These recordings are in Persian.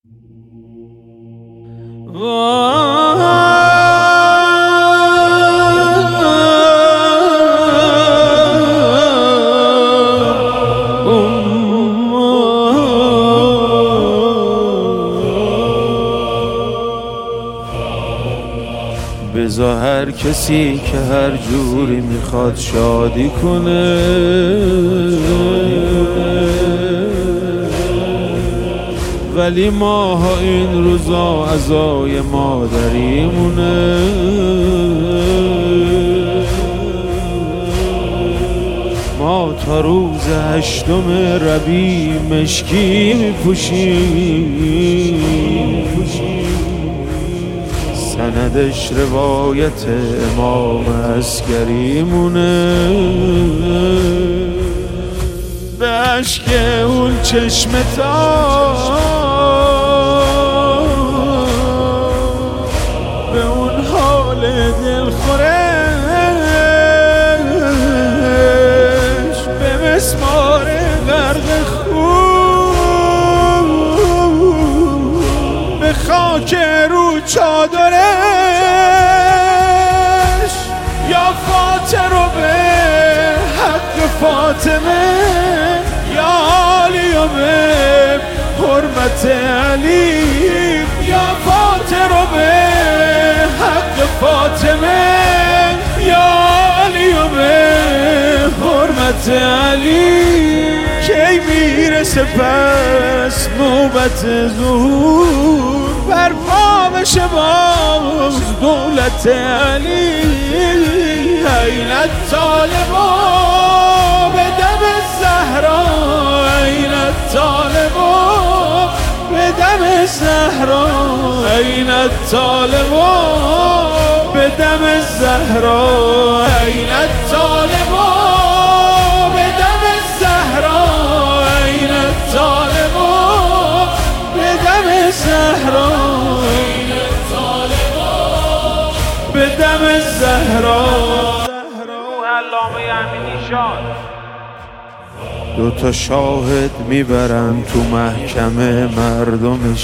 بذار هر کسی که هر جوری میخواد شادی کنه، ولی ماها این روزا عزای مادریمونه. ما تا روز 8 ربیع مشکی میپوشیم، سندش روایت امام عسکریمونه. به عشق اون چشمتا، به اون حال دلخورش، به مسمار غرق خون، به خاک رو چادرش، یا فاطر و به حق فاطمه، یا علی و به حرمت علی، یا فاطر و به حق فاطمه، یا علی و به حرمت علی. کی میرسه پس نوبت ظهور، برپا بشه باز دولت علی. این الطالبا به دم الزهرا، این الطالبا به دم الزهرا، این الطالبا به دم الزهرا، این الطالبا به دم الزهرا، این الطالبا به دم الزهرا، این الطالبا به دم الزهرا. علامه امینی شاد. 2 شاهد میبرن تو محکمه مردم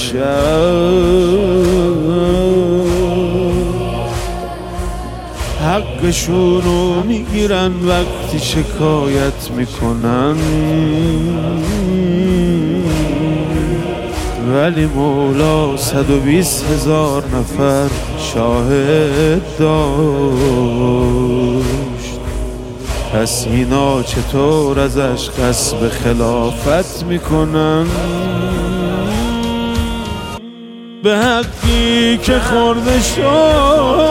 شهر، حقشونو میگیرن وقتی شکایت میکنن، ولی مولا 120,000 نفر شاهد داشت. پس اینا چطور ازش غصب خلافت میکنن؟ به حقی که خورده شد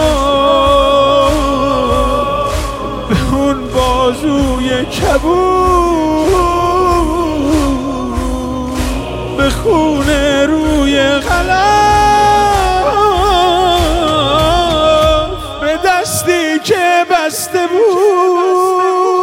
به اون بازوی کبود، به خون روی غلاف، به دستی که بسته بود.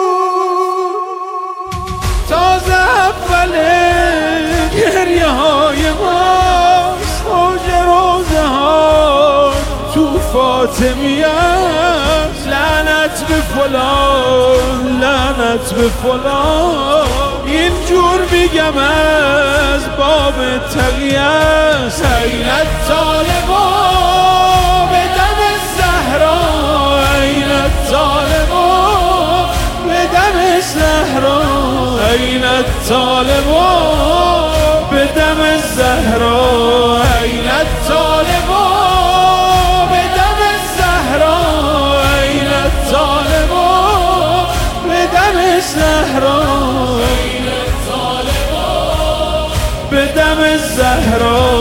تازه اول گریه های ماست، اوج روزه ها تو فاطمیه. لعنت به فلان، لعنت به فلان، اینجور میگم از باب تقیه. این الطالبا به دم الزهرا، این الطالبا به دم الزهرا، این الطالبا به دم الزهرا، این الطالبا به دم الزهرا، این الطالبا به دم الزهرا، این الطالبا به دم الزهرا.